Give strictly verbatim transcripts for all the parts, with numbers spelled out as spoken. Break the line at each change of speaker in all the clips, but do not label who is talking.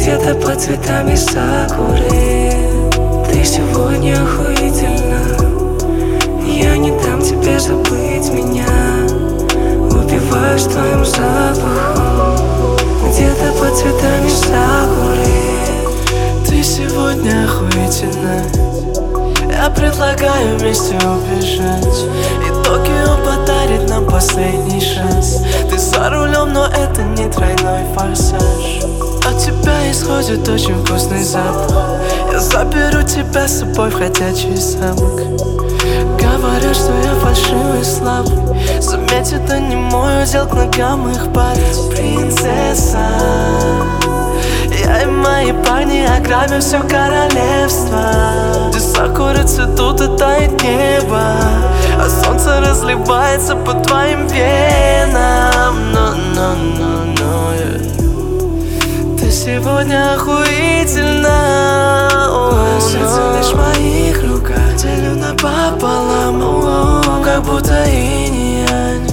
Где-то под цветами сакуры. Ты сегодня охуительна. Я не дам тебе забыть меня. Убиваешь твоим запахом. Где-то под цветами сакуры.
Ты сегодня охуительна. Я предлагаю вместе убежать, и Токио подарит нам последний шанс. Ты за рулем, но это не тройной форсаж. От тебя исходит очень вкусный запах. Я заберу тебя с собой в ходячий замок. Говорят, что я фальшивый и слабый. Заметь, это не мой удел, к ногам их падать. Принцесса, я и мои парни ограбим все королевство. Где сакуры цветут и тает небо, а солнце разливается по твоим венам. Но, но, но, но, yeah. Ты сегодня охуительна.
Мое сердце лишь в моих руках.
Делю напополам, о-о-о, как будто инь и янь.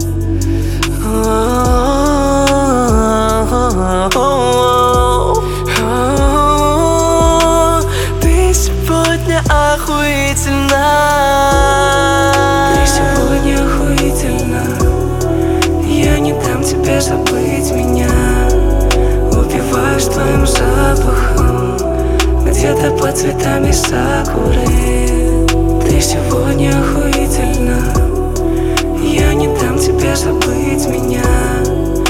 Ты сегодня охуительна.
Ты сегодня охуительна. Я не дам тебе забыть меня. Убиваешь твоим запахом. Где-то под цветами сакуры. Ты сегодня охуительна. Я не дам тебе забыть меня.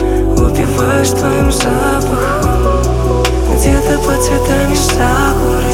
Убиваешь твоим запахом. Где-то под цветами сакуры.